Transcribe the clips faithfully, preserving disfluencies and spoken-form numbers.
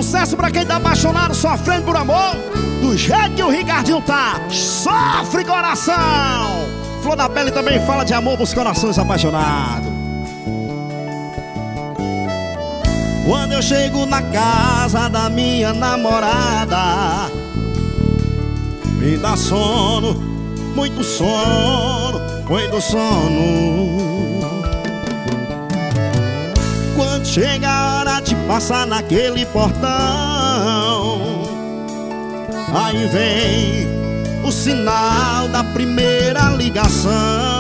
sucesso pra quem tá apaixonado, sofrendo por amor. Do jeito que o Ricardinho tá, sofre coração. Flor da Pele também fala de amor pros corações apaixonados. Quando eu chego na casa da minha namorada, me dá sono, muito sono, muito sono. Quando chega a hora de passar naquele portão, aí vem o sinal da primeira ligação.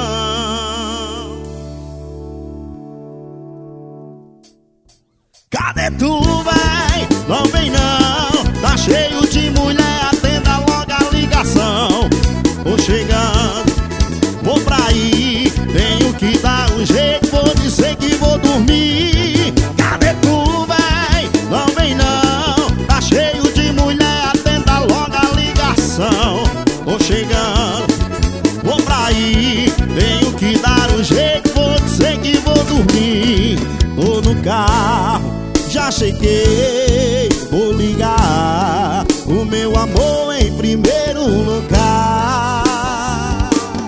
Cadê tu, véi? Não vem não, tá cheio de mulher, atenda logo a ligação. Tô chegando, vou pra aí, tenho que dar um jeito, vou dizer que vou dormir. Cadê tu, véi? Não vem não, tá cheio de mulher, atenda logo a ligação. Tô chegando, vou pra aí, tenho que dar um jeito, vou dizer que vou dormir. Tô no carro, já cheguei, vou ligar o meu amor em primeiro lugar.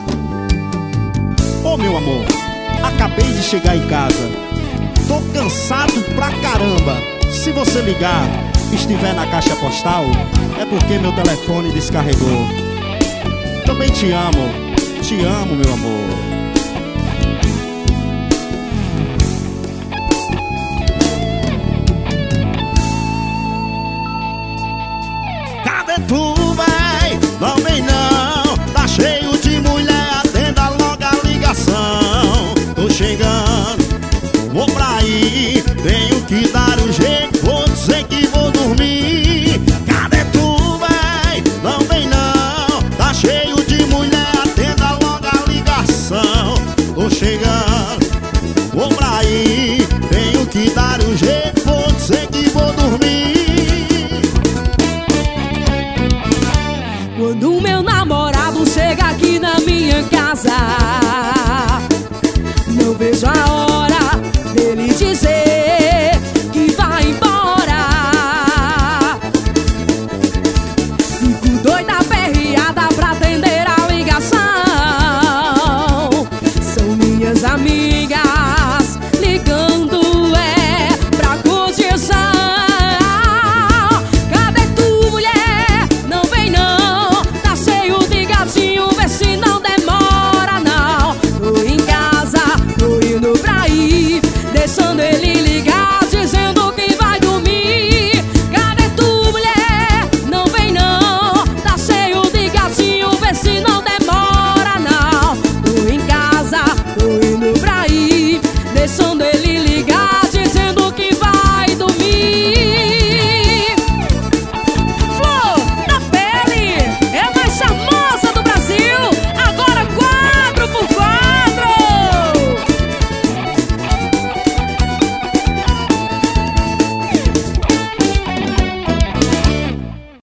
Ô meu amor, acabei de chegar em casa, tô cansado pra caramba. Se você ligar, estiver na caixa postal, é porque meu telefone descarregou. Também te amo, te amo meu amor. Tu, véi, não vem não, tá cheio de mulher, atenda logo a ligação. Tô chegando, vou pra aí, tenho que dar um jeito,